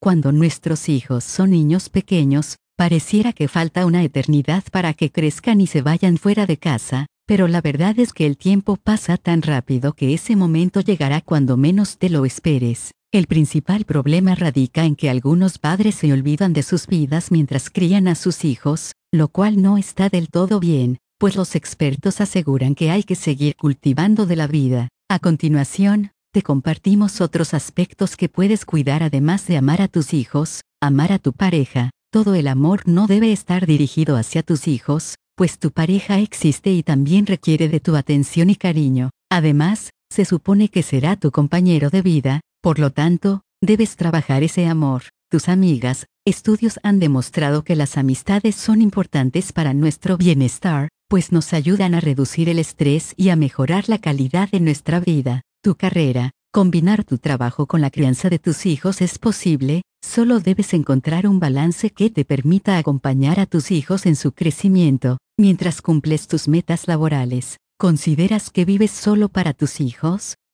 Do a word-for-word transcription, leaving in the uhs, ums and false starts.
Cuando nuestros hijos son niños pequeños, pareciera que falta una eternidad para que crezcan y se vayan fuera de casa, pero la verdad es que el tiempo pasa tan rápido que ese momento llegará cuando menos te lo esperes. El principal problema radica en que algunos padres se olvidan de sus vidas mientras crían a sus hijos, lo cual no está del todo bien, pues los expertos aseguran que hay que seguir cultivando de la vida. A continuación, te compartimos otros aspectos que puedes cuidar además de amar a tus hijos, amar a tu pareja. Todo el amor no debe estar dirigido hacia tus hijos, pues tu pareja existe y también requiere de tu atención y cariño. Además, se supone que será tu compañero de vida, por lo tanto, debes trabajar ese amor. Tus amigas, estudios han demostrado que las amistades son importantes para nuestro bienestar, pues nos ayudan a reducir el estrés y a mejorar la calidad de nuestra vida. Tu carrera, combinar tu trabajo con la crianza de tus hijos es posible, solo debes encontrar un balance que te permita acompañar a tus hijos en su crecimiento, mientras cumples tus metas laborales. ¿Consideras que vives solo para tus hijos?